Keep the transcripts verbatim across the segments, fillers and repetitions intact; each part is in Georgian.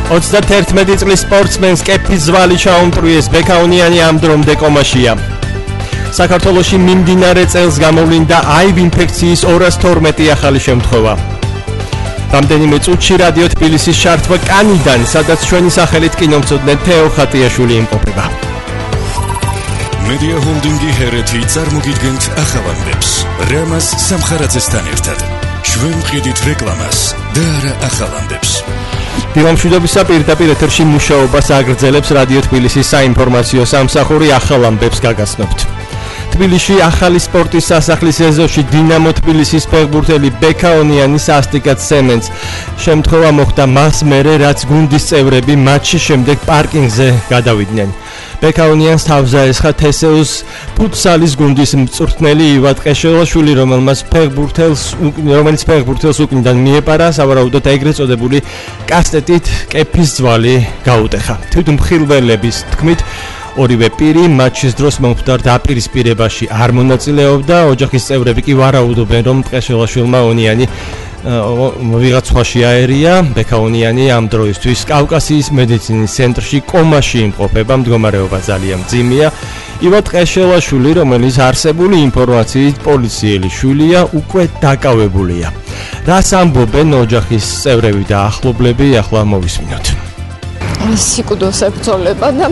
ოცდათერთმეტი წლის სპორტსმენს კეფის ზვალი ჩაუმტვრიეს, ბექაუნიანი ამ დრომდე კომაშია. საქართველოში მიმდინარე წელს გამოვლინდა აივ ინფექციის ორას თორმეტი ახალი შემთხვევა. რამდენიმე წუთში რადიო თბილისის ჩართვა კანიდან, სადაც ჩვენი სახელით კინომცოდნე თეო ხატიაშვილი იმყოფება. Media Holdingi ჰერეთი წარმოგიდგენთ ახალამდებს. რამაზ სამხარაძესთან ერთად. ჩვენ ვყიდით რეკლამას და არა ახალამდებს. დილამშვიდობისა პირდაპირ ეთერში მუშაობას აგრძელებს რადიო თბილისის საინფორმაციო სამსახური ახალამდებს გაგაცნობთ. თბილისში ახალი სპორტის სასახლის ეზოში დინამო თბილისის ფეხბურთელი ბექაუნიანის ასტიკად სემენს შემთხვევა მოხდა მას მერე, რაც გუნდის წევრები მატჩის შემდეგ პარკინგზე გადავიდნენ. ბექაუნიანს თავზე ესხა თესეუს ფუტსალის გუნდის მწვრთნელი ივად ყეშელაშვილი, რომელმაც ფეხბურთელს რომელიც ფეხბურთელს უკნიდან მიეპარა, სავარაუდოდ ეგრეთ წოდებული კასტეტით კეფის ძვალი გაუტეხა. თვითმხილველების თქმით, ორივე პირი მატჩის დროს მომხდარ დაპირისპირებაში არ მონაწილეობდა, ოჯახის წევრები კი ვარაუდობენ, რომ ყეშელაშვილმა ონიანი ვიღაც სხვაში აერია. ბექაუნიანი ამ დროისთვის კავკასიის მედიცინის ცენტრში კომაში იმყოფება, მდგომარეობა ძალიან მძიმეა. ივად ყეშელაშვილი, რომელიც არსებული ინფორმაციით პოლიციელი შვილია, უკვე დაკავებულია. რას ამბობენ ოჯახის წევრები და ახლობლები, ახლა მოვისმინოთ. სიკვდილს ებრძოლება და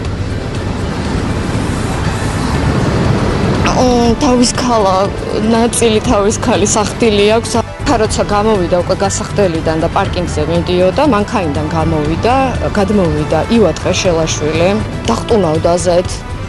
თავის ქალა ნაწილი თავის ქალის ახდილი აქვს. როცა გამოვიდა უკვე გასახდელიდან და პარკინგზე მიდიოდა, მანქანიდან გამოვიდა, გადმოვიდა ივად ყეშელაშვილი, დახტუნავდა ზედ.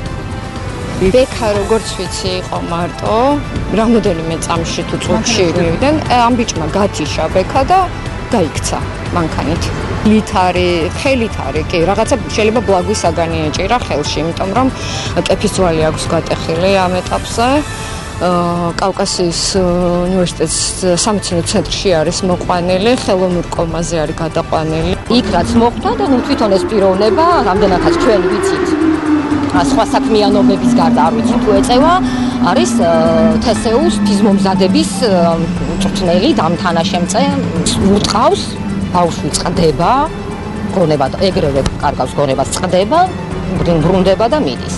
ბექა როგორც ვიცი იყო მარტო, რამოდენიმე წამში თუ წუთში მივიდნენ, ამ ბიჭმა გათიშა ბექა და გაიქცა მანქანით. ლითარი, ხელითარი, კი, რაღაცა შეიძლება ბლაგვი საგანი ეჭირა ხელში, იმიტომ რომ კეფის ძვალი აქვს გატეხილი ამ ეტაპზე. კავკასიის უნივერსიტეტის სამეცნიერო ცენტრში არის მოყვანილი, ხელოვნურ კომაზე არის გადაყვანილი. იქ რაც მოხდა და ნუ თვითონ ეს პიროვნება, რამდენადაც ჩვენ ვიცით, სხვა საქმიანობების გარდა არ ვიცით თუ ეწევა, არის თესეუს ფიზმომზადების მწვრთნელი დამთანაშემწე, უტყავს, ბავშვი წყდება, გონება და ეგრევე კარგავს გონებას, წყდება, ბრუნდება და მიდის.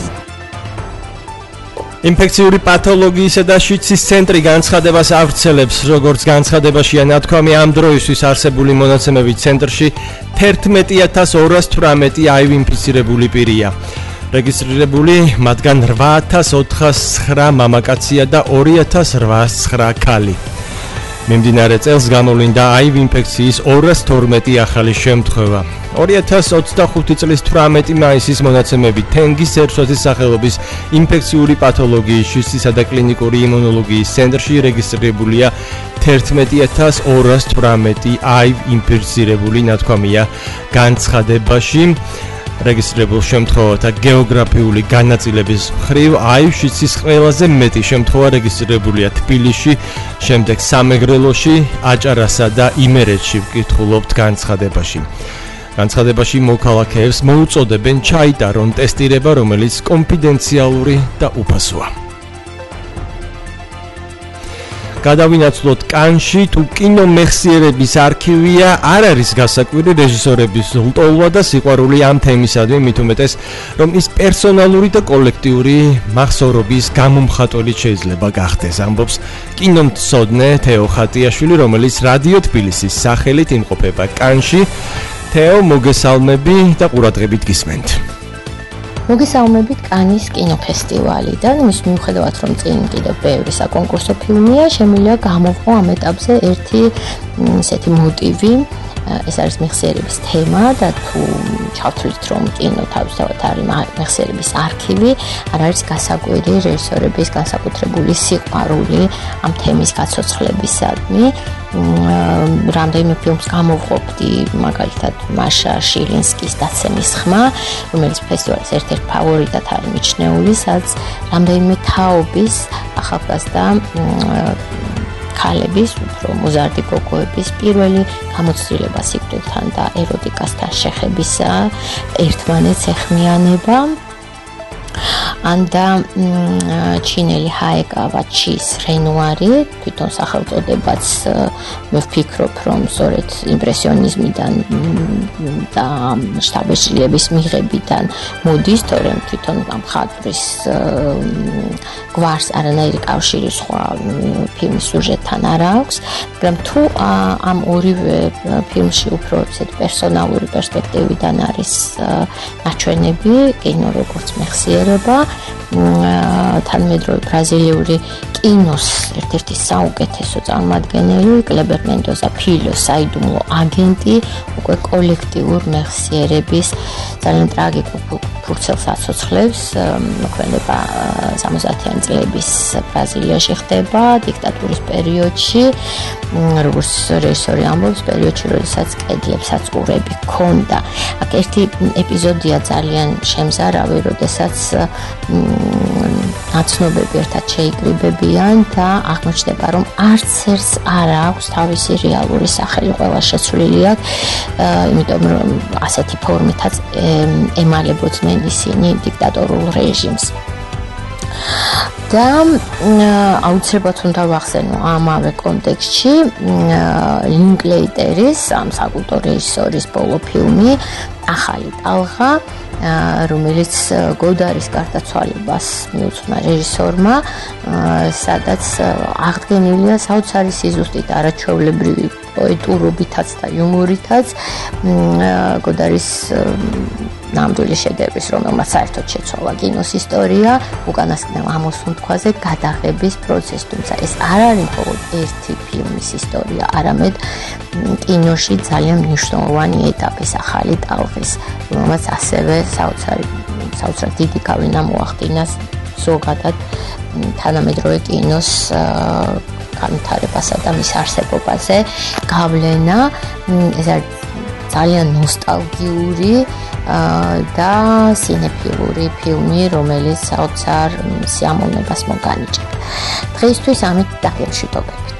ინფექციური პათოლოგიისა და შიდსის ცენტრი განცხადებას ავრცელებს, როგორც განცხადებაშია ნათქვამი, ამ დროისთვის არსებული მონაცემებით ცენტრში თერთმეტი ათას ორას თვრამეტი აივ ინფიცირებული პირია. რეგისტრირებული მათგან რვა ათას ოთხას ცხრა მამაკაცია და ორი ათას რვაას ცხრა ქალი. მიმდინარე წელს გამოვლინდა აივ ინფექციის ორას თორმეტი ახალი შემთხვევა. ორი ათას ოცდახუთი წლის თვრამეტი მაისის მონაცემებით თენგის ერწვეთის სახელობის ინფექციური პათოლოგიის შიდსისა და კლინიკური იმუნოლოგიის ცენტრში რეგისტრირებულია თერთმეტი ათას ორას თვრამეტი აივ ინფიცირებული, ნათქვამია განცხადებაში. რეგისტრირებულ შემთხვევათა გეოგრაფიული განაწილების მხრივ აივ შიდსის ყველაზე მეტი შემთხვევა რეგისტრირებულია თბილისში, შემდეგ სამეგრელოში, აჭარასა და იმერეთში, ვკითხულობთ განცხადებაში. განცხადებაში მოქალაქეებს მოუწოდებენ ჩაიტარონ ტესტირება, რომელიც კონფიდენციალური და უფასოა. გადავინაცვლოთ კანში, თუ კინომეხსიერების არქივია არ არის გასაკვირი რეჟისორების ლტოლვა და სიყვარული ამ თემისადმი, მით უმეტეს, რომ ის პერსონალური და კოლექტიური მახსოვრობის გამომხატველი შეიძლება გახდეს, ამბობს კინომცოდნე თეო ხატიაშვილი, რომელიც რადიო თბილისის სახელით იმყოფება კანში. თეო, მოგესალმები და ყურადღებით გისმენთ. მოგესალმებით კანის კინოფესტივალიდან. იმის მიუხედავად, რომ წინ კიდევ ბევრი საკონკურსო ფილმია, შემიძლია გამოვყო ამ ეტაპზე ერთი ისეთი მოტივი. ეს არის მეხსიერების თემა და თუ ჩავთვლით, რომ კინო თავისთავად არის მეხსიერების არქივი, არ არის გასაკვირი რეჟისორების განსაკუთრებული სიყვარული ამ თემის გაცოცხლებისადმი. რამდენიმე ფილმს გამოვყოფდი, მაგალითად მაშა შილინსკის დაცემის ხმა, რომელიც ფესტივალის ერთ-ერთ ფავორიტად არის მიჩნეული, სადაც რამდენიმე თაობის ახალგაზრდა ქალების, უფრო მოზარდი გოგოების პირველი გამოცდილება სიკვდილთან და ეროტიკასთან შეხებისა, ერთმანეთს ეხმიანება. ანდა ჩინელი ჰაეკავა ჩის რენუარი, თვითონ სახელწოდებაც მე ვფიქრობ, რომ სწორედ იმპრესიონიზმიდან და შთაბეჭდილების მიღებიდან მოდის, თორემ თვითონ ამ მხატვრის გვარს არანაირი კავშირი სხვა ფილმის სიუჟეტთან არ აქვს, მაგრამ თუ ამ ორივე ფილმში უფრო ცეთ პერსონალური პერსპექტივიდან არის ნაჩვენები, კინო როგორც მეხსიერება, თანამედროვე ბრაზილიური კინოს ერთ-ერთი საუკეთესო წარმომადგენელი, კლებერ მენდოზა ფილო, საიდუმლო აგენტი, უკვე კოლექტიურ მეხსიერების ძალიან ტრაგიკულ ფურცელს აცოცხლებს, მოქმედება სამოცდაათიანი წლების ბრაზილიაში ხდება, დიქტატურის პერიოდში, როგორც რეჟისორი ამბობს, პერიოდში, როდესაც კედლებსაც ყურები ჰქონდა. აქ ერთი ეპიზოდია ძალიან შემზარავი, როდესაც ნაცნობები ერთად შეიკრიბებიან და აღმოჩნდება, რომ არც ერთს არ აქვს თავისი რეალური სახელი, ყველა შეცვლილი აქვს, იმიტომ რომ ასეთი ფორმითაც ემალებოდნენ ისინი დიქტატორულ რეჟიმს. და აუცილებლად უნდა ვახსენო ამავე კონტექსტში ლინკლეიტერის, ამ საკულტო რეჟისორის ბოლო ფილმი ახალი ტალღა, რომელიც გოდარის გარდაცვალებას მიუძღვნა რეჟისორმა, სადაც აღდგენილია საოცარი სიზუსტით, არაჩვეულებრივი პოეტურობითაც და იუმორითაც გოდარის ნამდვილი შედევრის, რომელმაც საერთოდ შეცვალა კინოს ისტორია, უკანასკნელ ამოსუნთქვაზე გადაღების პროცესს, თუმცა ეს არ არის მხოლოდ ერთი ფილმის ისტორია, არამედ კინოში ძალიან მნიშვნელოვანი ეტაპის ახალი ტალღის, რომელმაც ასევე საოცარი საოცრად დიდი გავლენა მოახდინა ზოგადად თანამედროვე კინოს განვითარებასა და მის არსებობაზე. გავლენა ეს არის ძალიან ნოსტალგიური და სინეფილური ფილმი, რომელიც საოცარ სიამოვნებას მოგანიჭებს. დღეისთვის ამით დაგემშვიდობებით.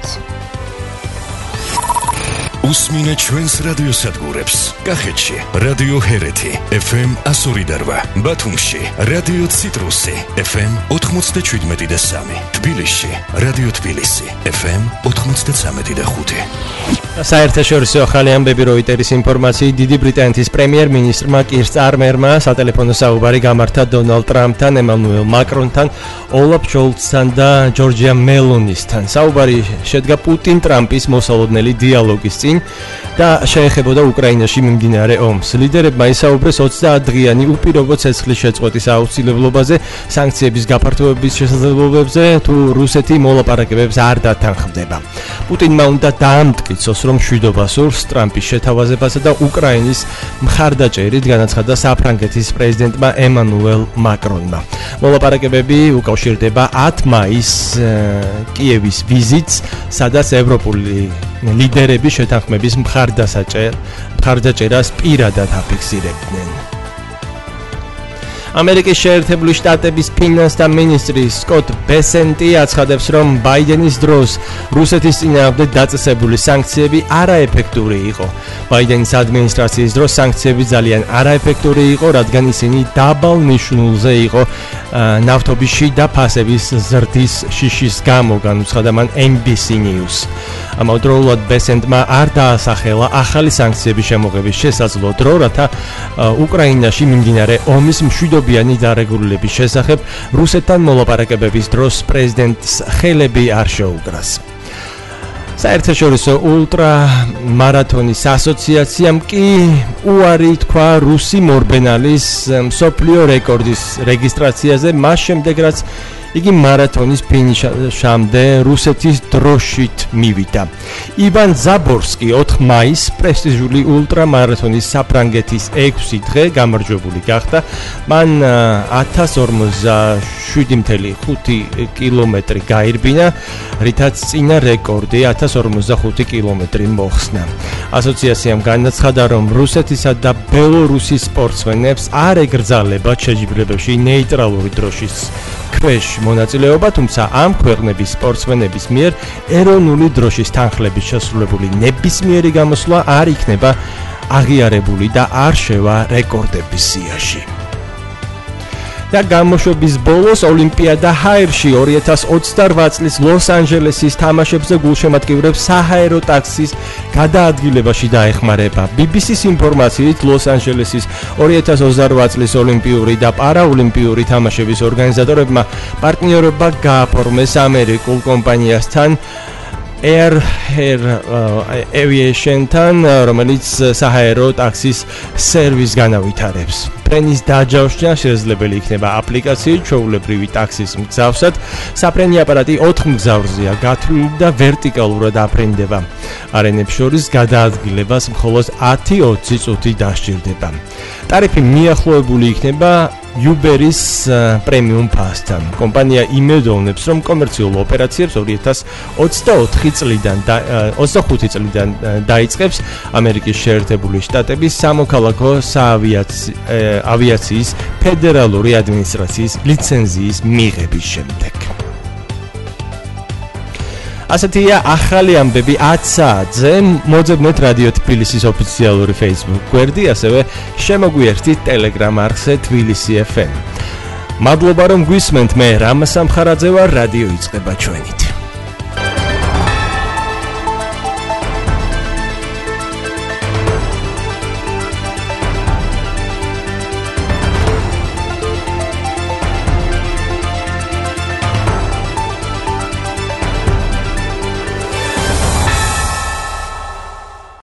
უსმინე ჩვენს რადიოსადგურებს. კახეთში რადიო ჰერეთი ეფ ემ εκατო ორი და რვა, ბათუმში რადიო ციტრუსი ეფ ემ ოთხმოცდაშვიდმეტი და სამი, თბილისში რადიო თბილისი ეფ ემ ოთხმოცდაცამეტი და ხუთი. საერთაშორისო ახალი ამბები როიტერის ინფორმაციით, დიდი ბრიტანეთის პრემიერ-მინისტრმა კირ სტარმერმა სატელეფონო საუბარი გამართა დონალდ ტრამპთან, ემანუელ მაკრონთან, ოლაფ შოლცთან და ჯორჯია მელონისთან. საუბარი შედგა პუტინ-ტრამპის მოსალოდნელი დიალოგის წინ და შეეხებოდა უკრაინაში მიმდინარე ომს. ლიდერებმა ისაუბრეს ოცდაათდღიანი უპირობო ცეცხლის შეწყვეტის აუცილებლობაზე, სანქციების გაფართოების შესაძლებლობებზე, თუ რუსეთი მოლაპარაკებებს არ დათანხმდება. პუტინმა უნდა დაამტკიცოს, რომ მშვიდობა სურს ტრამპის შეთავაზებასა და უკრაინის მხარდაჭერით, განაცხადა საფრანგეთის პრეზიდენტმა ემანუელ მაკრონმა. მოლაპარაკებები უკავშირდება ათ მაისს კიევის ვიზიტს, სადაც ევროპული ლიდერები შეთანხმების მხარდაჭერას პირადად აფიქსირებდნენ. ამერიკის შეერთებული შტატების ფინანსთა მინისტრი სკოტ ბესენტი აცხადებს, რომ ბაიდენის დროს რუსეთის წინააღმდეგ დაწესებული სანქციები არაეფექტური იყო. ბაიდენის ადმინისტრაციის დროს სანქციები ძალიან არაეფექტური იყო, რადგან ისინი დაბალ ნიშნულზე იყო ნავთობის და ფასების ზრდის შიშის გამო, განუცხადა მან ენ ბი სი News. ამავდროულად ბესენტმა არ დაასახელა ახალი სანქციების შემოღების შესაძლო დრო, რათა უკრაინაში მიმდინარე ომის მშვიდობიანი დარეგულირების შესახებ რუსეთთან მოლაპარაკებების დროს პრეზიდენტს ხელები არ შეუგრას. საერთაშორისო ულტრა მარათონის ასოციაციამ კი უარი თქვა რუსი მორბენალის მსოფლიო რეკორდის რეგისტრაციაზე, მას შემდეგ რაც იგი მარათონის ფინიშამდე რუსეთის დროშით მივიდა. ივან ზაბორსკი ოთხ მაისს პრესტიჟული ულტრა მარათონის საფრანგეთის ექვსი დღე გამარჯვებული გახდა. მან ათას ორმოცდაშვიდი კoma ხუთი კილომეტრი გაირბინა, რითაც წინა რეკორდი ათას ორმოცდახუთი კილომეტრი მოხსნა. ასოციაციამ განაცხადა, რომ რუსეთისა და ბელორუსის სპორტსმენებს არ ეკრძალებათ შეჯიბრებებში ნეიტრალური დროშის ქვეშ მონაწილეობა, თუმცა ამ ქვეყნების სპორტსმენების მიერ ეროვნული დროშის თანხლების შესრულებული ნებისმიერი გამოსვლა არ იქნება აღიარებული და არ შევა რეკორდების სიაში. და გამოშვების ბოლოს ოლიმპიადა ჰაერში ორი ათას ოცდარვა წლის ლოს-ანჯელესის თამაშებზე გულშემატკივრებს საჰაერო ტაქსის გადაადგილებაში დაეხმარება. ბი ბი სის ინფორმაციით ლოს-ანჯელესის ორი ათას ოცდარვა წლის ოლიმპიური და პარაოლიმპიური თამაშების ორგანიზატორებმა პარტნიორობა გააფორმეს ამერიკულ კომპანიასთან Air Air Aviation-თან, რომელიც საჰაერო ტაქსის სერვისს განავითარებს. პრენის დაჯავშნა შესაძლებელი იქნება აპლიკაციით ჩვეულებრივი ტაქსის მგზავრსად. საფრენი აპარატი ოთხ მგზავრზეა გათვლილი და ვერტიკალურად აფრენდება. არენებს შორის გადაადგილებას მხოლოდ ათი ოცი წუთი დასჭირდება. ტარიფი მიახლოებული იქნება Uber-ის პრემიუმ ფასთან. კომპანია იმედოვნებს, რომ კომერციულ ოპერაციებს ორი ათას ოცდაოთხი წლიდან და ოცდახუთი წლიდან დაიწყებს ამერიკის შეერთებული შტატების სამოქალაქო ავიაციის ფედერალური ადმინისტრაციის ლიცენზიის მიღების შემდეგ. ასეთია ახალი ამბები ათ საათზე. მოძებნეთ რადიო თბილისის ოფიციალური Facebook გვერდი, ასევე შემოგვიერთდით Telegram არხზე თბილისი ეფ ემ. მადლობა რომ გვისმენთ, მე რამაზ სამხარაძე ვარ, რადიო იწყება ჩვენით.